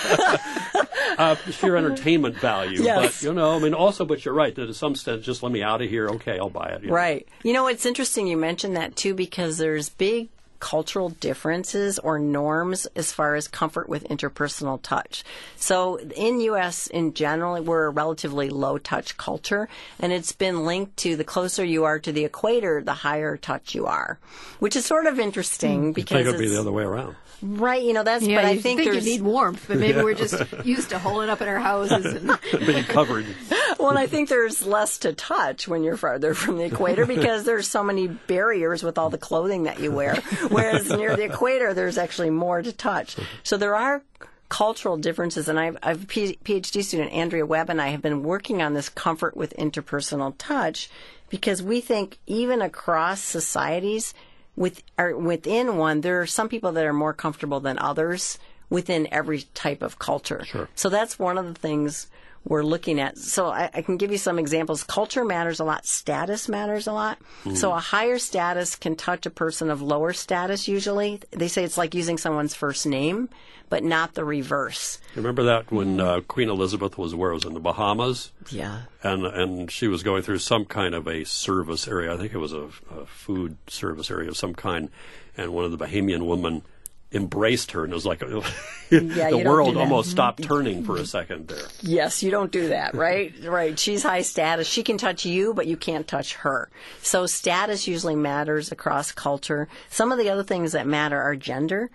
Uh, sheer entertainment value. Yes. But, you know, I mean, also, but you're right, that to some extent, just let me out of here. Okay, I'll buy it. you know. Right. You know, it's interesting you mentioned that, too, because there's big cultural differences or norms as far as comfort with interpersonal touch. So in U S in general, we're a relatively low-touch culture, and it's been linked to the closer you are to the equator, the higher touch you are, which is sort of interesting I because think it would be it's, the other way around. right, you know, that's, Yeah, but I you think, think you there's... need warmth, but maybe we're just used to holding up in our houses. And Being covered. Well, I think there's less to touch when you're farther from the equator because there's so many barriers with all the clothing that you wear. Whereas near the equator, there's actually more to touch. So there are cultural differences, and I've, I've a PhD student, Andrea Webb, and I have been working on this comfort with interpersonal touch because we think even across societies, with or within one, there are some people that are more comfortable than others within every type of culture. Sure. So that's one of the things we're looking at. So I, I can give you some examples. Culture matters a lot. Status matters a lot. Mm. So a higher status can touch a person of lower status usually. They say it's like using someone's first name, but not the reverse. Remember that when uh, Queen Elizabeth was where? It was in the Bahamas? Yeah. And and she was going through some kind of a service area. I think it was a, a food service area of some kind. And one of the Bahamian women embraced her, and it was like a, yeah, the world almost stopped turning for a second there. Yes, you don't do that, right? Right. She's high status. She can touch you, but you can't touch her. So status usually matters across culture. Some of the other things that matter are gender.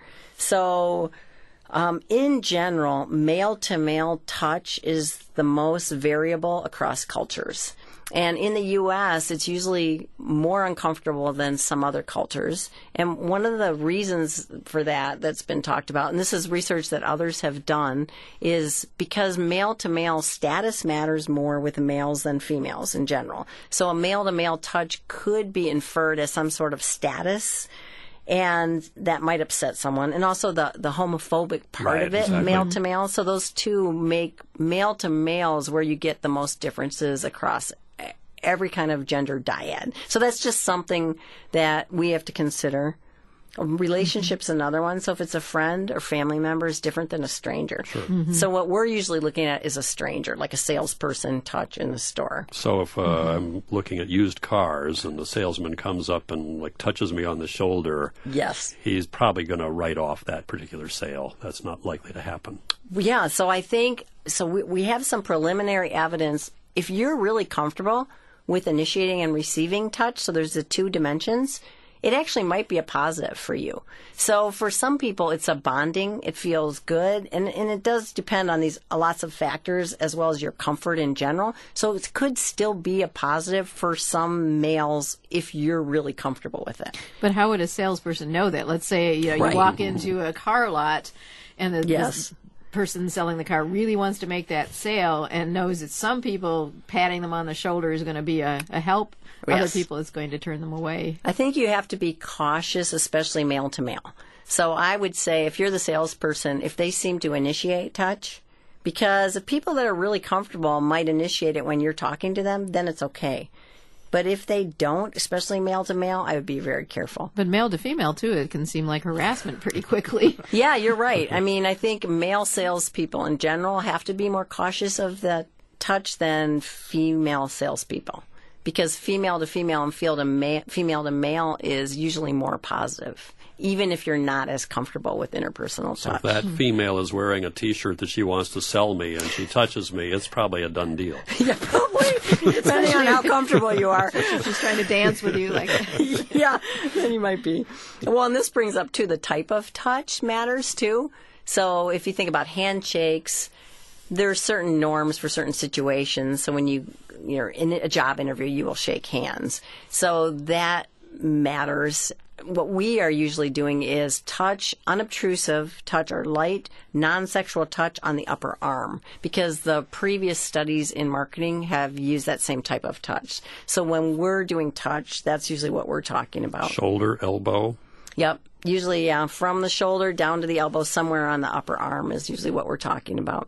So um, in general, male-to-male touch is the most variable across cultures. And in the U S, it's usually more uncomfortable than some other cultures. And one of the reasons for that that's been talked about, and this is research that others have done, is because male-to-male status matters more with males than females in general. So a male-to-male touch could be inferred as some sort of status, and that might upset someone. And also the, the homophobic part right, of it, exactly. male to male. So those two make male to males where you get the most differences across every kind of gender dyad. So that's just something that we have to consider. A relationship's mm-hmm. another one. So if it's a friend or family member, is different than a stranger. Sure. Mm-hmm. So what we're usually looking at is a stranger, like a salesperson touch in the store. So if uh, mm-hmm. I'm looking at used cars and the salesman comes up and like touches me on the shoulder, yes, he's probably going to write off that particular sale. That's not likely to happen. Yeah. So I think so. We, we have some preliminary evidence. If you're really comfortable with initiating and receiving touch, so there's the two dimensions, it actually might be a positive for you. So for some people, it's a bonding. It feels good. And, and it does depend on these uh, lots of factors as well as your comfort in general. So it could still be a positive for some males if you're really comfortable with it. But how would a salesperson know that? Let's say you, know, you Right. walk into a car lot and the, Yes. the person selling the car really wants to make that sale and knows that some people patting them on the shoulder is going to be a, a help. Yes. Other people, it's going to turn them away. I think you have to be cautious, especially male to male. So I would say if you're the salesperson, if they seem to initiate touch, because if people that are really comfortable might initiate it when you're talking to them, then it's okay. But if they don't, especially male to male, I would be very careful. But male to female, too, it can seem like harassment pretty quickly. Yeah, you're right. I mean, I think male salespeople in general have to be more cautious of the touch than female salespeople. Because female to female and female to, ma- female to male is usually more positive, even if you're not as comfortable with interpersonal So touch. if that female is wearing a T-shirt that she wants to sell me and she touches me, it's probably a done deal. Yeah, probably, depending on how comfortable you are. She's trying to dance with you like Yeah, then you might be. Well, and this brings up, too, the type of touch matters, too. So if you think about handshakes, there are certain norms for certain situations. So when you, you're in a job interview, you will shake hands. So that matters. What we are usually doing is touch, unobtrusive touch or light, non-sexual touch on the upper arm, because the previous studies in marketing have used that same type of touch. So when we're doing touch, that's usually what we're talking about. Shoulder, elbow. Yep. Usually uh, from the shoulder down to the elbow, somewhere on the upper arm is usually what we're talking about.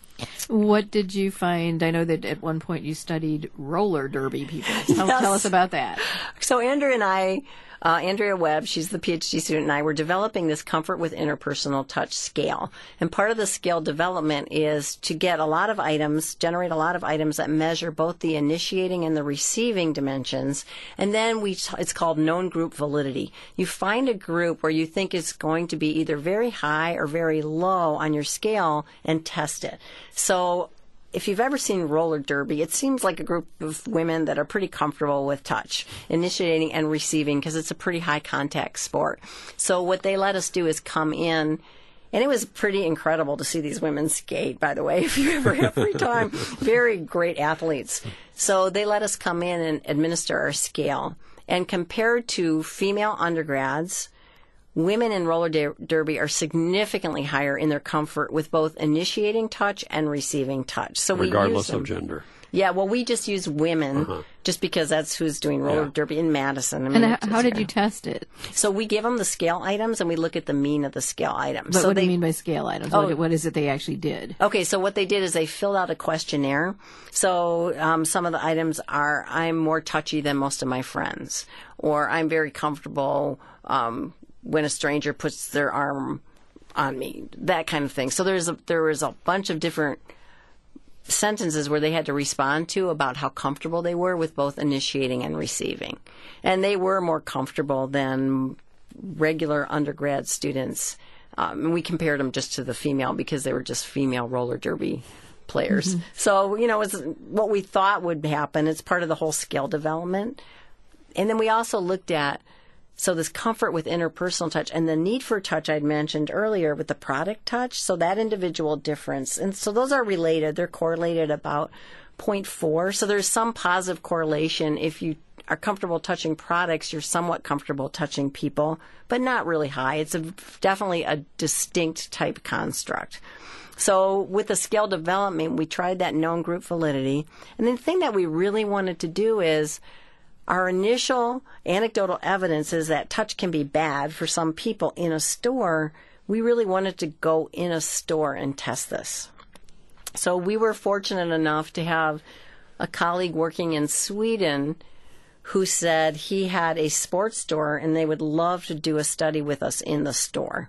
What did you find? I know that at one point you studied roller derby people. Tell, Yes. tell us about that. So Andrea and I, uh, Andrea Webb, she's the PhD student, and I were developing this comfort with interpersonal touch scale. And part of the scale development is to get a lot of items, generate a lot of items that measure both the initiating and the receiving dimensions. And then we, t- it's called known group validity. You find a group where you think it's going to be either very high or very low on your scale and test it. So if you've ever seen roller derby, it seems like a group of women that are pretty comfortable with touch, initiating and receiving, because it's a pretty high contact sport. So what they let us do is come in, and it was pretty incredible to see these women skate, by the way, if you ever have free time. Very great athletes. So they let us come in and administer our scale. And compared to female undergrads, women in roller der- derby are significantly higher in their comfort with both initiating touch and receiving touch. So we Regardless use them. of gender. Yeah, well, we just use women Uh-huh. just because that's who's doing roller Yeah. derby in Madison. I mean, And it's h- how just did there. you test it? So we give them the scale items, and we look at the mean of the scale items. But so what they, do you mean by scale items? Oh. What, what is it they actually did? Okay, so what they did is they filled out a questionnaire. So um, some of the items are, I'm more touchy than most of my friends, or I'm very comfortable um, when a stranger puts their arm on me, that kind of thing. So there's a, there was a bunch of different sentences where they had to respond to about how comfortable they were with both initiating and receiving. And they were more comfortable than regular undergrad students. Um, and we compared them just to the female because they were just female roller derby players. Mm-hmm. So, you know, it's what we thought would happen. It's part of the whole skill development. And then we also looked at, so this comfort with interpersonal touch and the need for touch I'd mentioned earlier with the product touch. So that individual difference. And so those are related. They're correlated about zero point four. So there's some positive correlation. If you are comfortable touching products, you're somewhat comfortable touching people, but not really high. It's a, definitely a distinct type construct. So with the scale development, we tried that known group validity. And the thing that we really wanted to do is our initial anecdotal evidence is that touch can be bad for some people in a store. We really wanted to go in a store and test this. So we were fortunate enough to have a colleague working in Sweden who said he had a sports store and they would love to do a study with us in the store.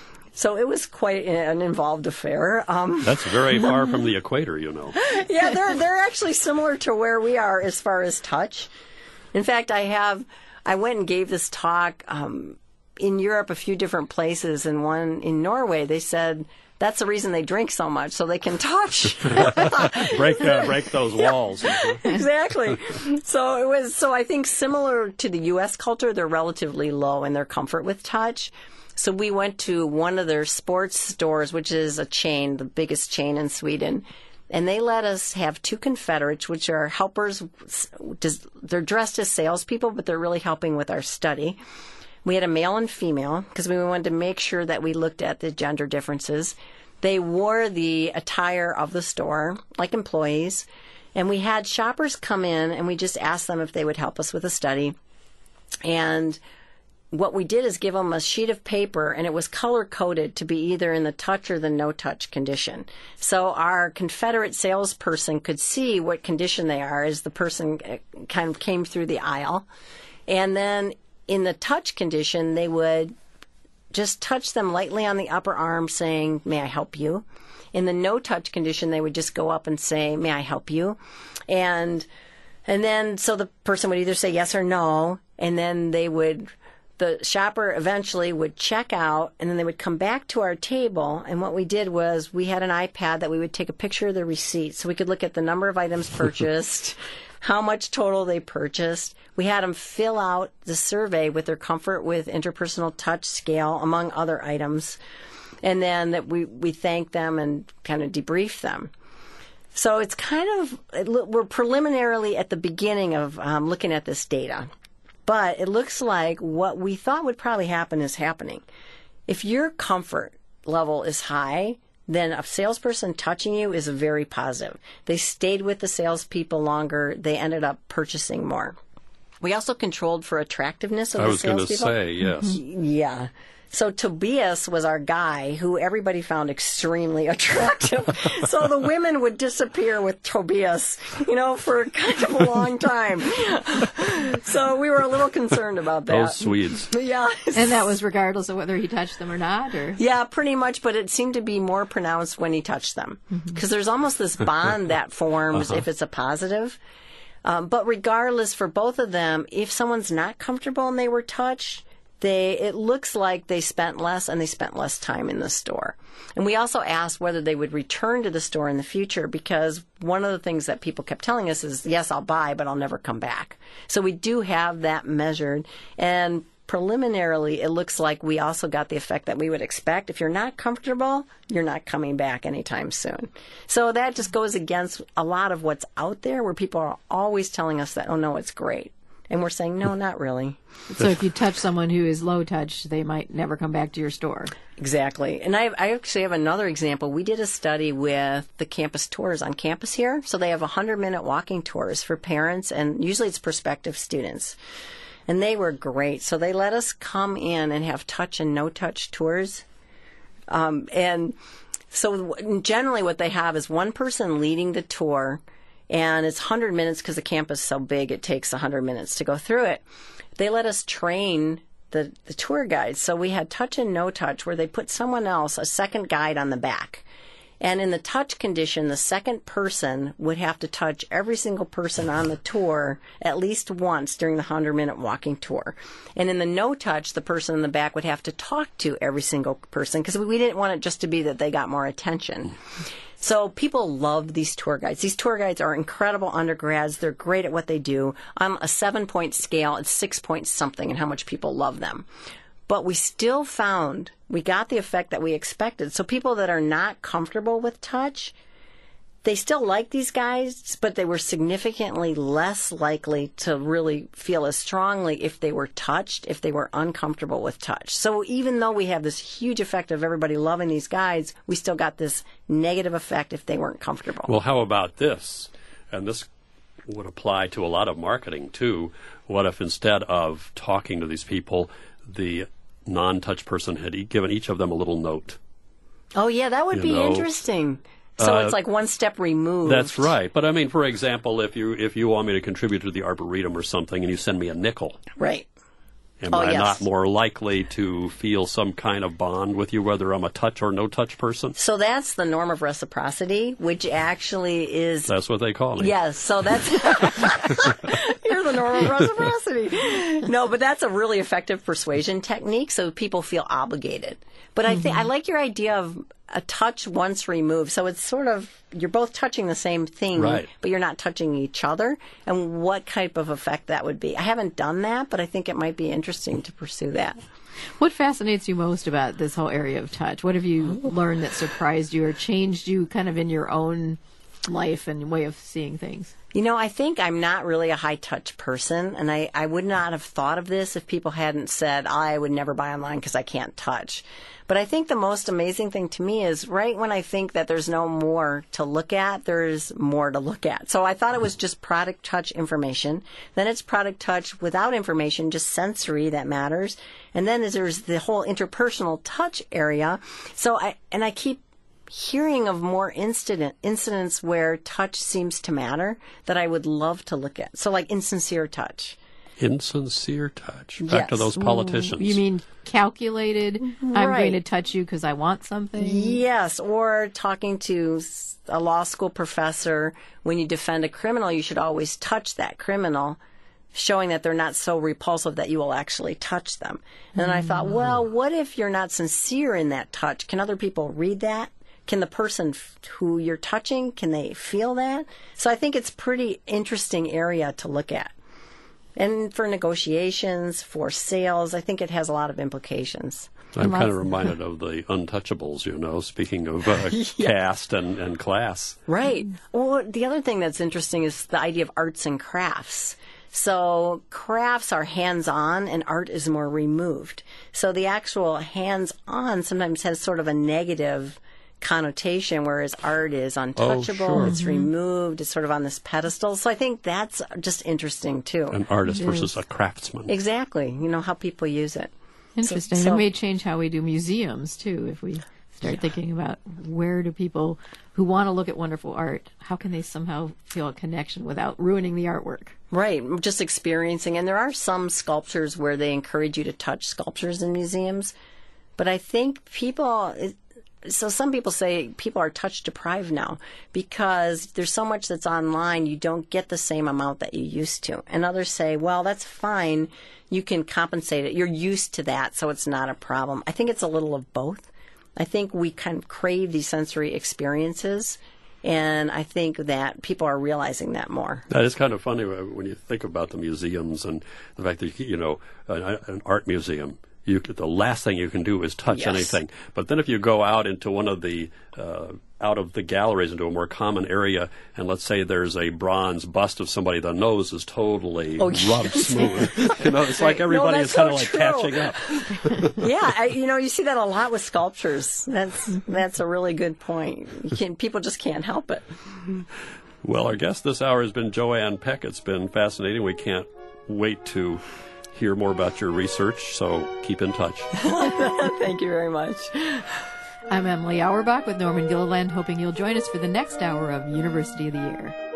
So it was quite an involved affair. Um, That's very far from the equator, you know. yeah, they're they're actually similar to where we are as far as touch. In fact, I have, I went and gave this talk um, in Europe, a few different places, and one in Norway. They said that's the reason they drink so much, so they can touch. break uh, break those walls. Exactly. So it was. So I think similar to the U S culture, they're relatively low in their comfort with touch. So we went to one of their sports stores, which is a chain, the biggest chain in Sweden. And they let us have two Confederates, which are helpers. They're dressed as salespeople, but they're really helping with our study. We had a male and female because we wanted to make sure that we looked at the gender differences. They wore the attire of the store, like employees. And we had shoppers come in, and we just asked them if they would help us with a study. And what we did is give them a sheet of paper, and it was color-coded to be either in the touch or the no-touch condition. So our Confederate salesperson could see what condition they are as the person kind of came through the aisle. And then in the touch condition, they would just touch them lightly on the upper arm saying, "May I help you?" In the no-touch condition, they would just go up and say, "May I help you?" And and then so the person would either say yes or no, and then they would... The shopper eventually would check out, and then they would come back to our table. And what we did was we had an iPad that we would take a picture of the receipt so we could look at the number of items purchased, how much total they purchased. We had them fill out the survey with their comfort with interpersonal touch scale, among other items. And then that we, we thanked them and kind of debriefed them. So it's kind of, we're preliminarily at the beginning of um, looking at this data. But it looks like what we thought would probably happen is happening. If your comfort level is high, then a salesperson touching you is very positive. They stayed with the salespeople longer. They ended up purchasing more. We also controlled for attractiveness of I the was going to salespeople. say, yes. Yeah. So Tobias was our guy who everybody found extremely attractive. So the women would disappear with Tobias, you know, for kind of a long time. So we were a little concerned about that. Those Swedes. Yeah. And that was regardless of whether he touched them or not, or? Yeah, pretty much, but it seemed to be more pronounced when he touched them. Because mm-hmm. there's almost this bond that forms uh-huh. if it's a positive. Um, but regardless, for both of them, if someone's not comfortable and they were touched, They, it looks like they spent less and they spent less time in the store. And we also asked whether they would return to the store in the future, because one of the things that people kept telling us is, yes, I'll buy, but I'll never come back. So we do have that measured. And preliminarily, it looks like we also got the effect that we would expect. If you're not comfortable, you're not coming back anytime soon. So that just goes against a lot of what's out there where people are always telling us that, oh, no, it's great. And we're saying, no, not really. So if you touch someone who is low touch, they might never come back to your store. Exactly. And I, I actually have another example. We did a study with the campus tours on campus here. So they have one hundred minute walking tours for parents, and usually it's prospective students. And they were great. So they let us come in and have touch and no-touch tours. Um, and so generally what they have is one person leading the tour, and it's one hundred minutes because the campus is so big, it takes one hundred minutes to go through it. They let us train the, the tour guides. So we had touch and no touch, where they put someone else, a second guide, on the back. And in the touch condition, the second person would have to touch every single person on the tour at least once during the one hundred minute walking tour. And in the no touch, the person in the back would have to talk to every single person, because we didn't want it just to be that they got more attention. So people love these tour guides. These tour guides are incredible undergrads. They're great at what they do. On a seven-point scale, it's six points something in how much people love them. But we still found we got the effect that we expected. So people that are not comfortable with touch, they still like these guys, but they were significantly less likely to really feel as strongly if they were touched, if they were uncomfortable with touch. So even though we have this huge effect of everybody loving these guides, we still got this negative effect if they weren't comfortable. Well, how about this? And this would apply to a lot of marketing, too. What if instead of talking to these people, the non-touch person had e- given each of them a little note? Oh, yeah, that would You be know, interesting. So uh, it's like one step removed. That's right. But I mean, for example, if you if you want me to contribute to the Arboretum or something and you send me a nickel, Right. am Oh, I yes. not more likely to feel some kind of bond with you, whether I'm a touch or no touch person? So that's the norm of reciprocity, which actually is... That's what they call it. Yes, so that's... You're the norm of reciprocity. No, but that's a really effective persuasion technique, so people feel obligated. But I think I like your idea of a touch once removed. So it's sort of, you're both touching the same thing, Right. but you're not touching each other, and what type of effect that would be. I haven't done that, but I think it might be interesting to pursue that. What fascinates you most about this whole area of touch? What have you learned that surprised you or changed you kind of in your own life and way of seeing things? You know, I think I'm not really a high-touch person, and I, I would not have thought of this if people hadn't said, I would never buy online because I can't touch. But I think the most amazing thing to me is right when I think that there's no more to look at, there's more to look at. So I thought it was just product touch information. Then it's product touch without information, just sensory that matters. And then there's the whole interpersonal touch area. So I, and I keep hearing of more incident incidents where touch seems to matter that I would love to look at. So like insincere touch. Insincere touch. Back to Yes. those politicians. You mean calculated? I'm Right. going to touch you because I want something? Yes, or talking to s- a law school professor, when you defend a criminal, you should always touch that criminal, showing that they're not so repulsive that you will actually touch them. And then I thought, well, what if you're not sincere in that touch? Can other people read that? Can the person f- who you're touching, can they feel that? So I think it's pretty interesting area to look at. And for negotiations, for sales, I think it has a lot of implications. I'm kind of Lots- reminded of the Untouchables, you know, speaking of uh, caste and, and class. Right. Well, the other thing that's interesting is the idea of arts and crafts. So crafts are hands-on and art is more removed. So the actual hands-on sometimes has sort of a negative connotation, whereas art is untouchable, sure. it's removed, it's sort of on this pedestal. So I think that's just interesting too. An artist versus a craftsman. Exactly. You know, how people use it. Interesting. So- It may change how we do museums, too, if we start thinking about where do people who want to look at wonderful art, how can they somehow feel a connection without ruining the artwork? Right, just experiencing. And there are some sculptures where they encourage you to touch sculptures in museums. But I think people, so some people say people are touch deprived now because there's so much that's online, you don't get the same amount that you used to. And others say, well, that's fine. You can compensate it. You're used to that, so it's not a problem. I think it's a little of both. I think we kind of crave these sensory experiences, and I think that people are realizing that more. That is kind of funny when you think about the museums and the fact that, you know, an, an art museum, you could, the last thing you can do is touch Yes. anything. But then if you go out into one of the uh, out of the galleries into a more common area, and let's say there's a bronze bust of somebody, the nose is totally Oh, rubbed yes. smooth. You know, it's like No, everybody that's is kind so of like true. catching up. Yeah, I, you know, you see that a lot with sculptures. That's that's a really good point. You can, people just can't help it. Well, our guest this hour has been Joanne Peck. It's been fascinating. We can't wait to hear more about your research, so keep in touch. Thank you very much. I'm Emily Auerbach with Norman Gilliland, hoping you'll join us for the next hour of University of the Year.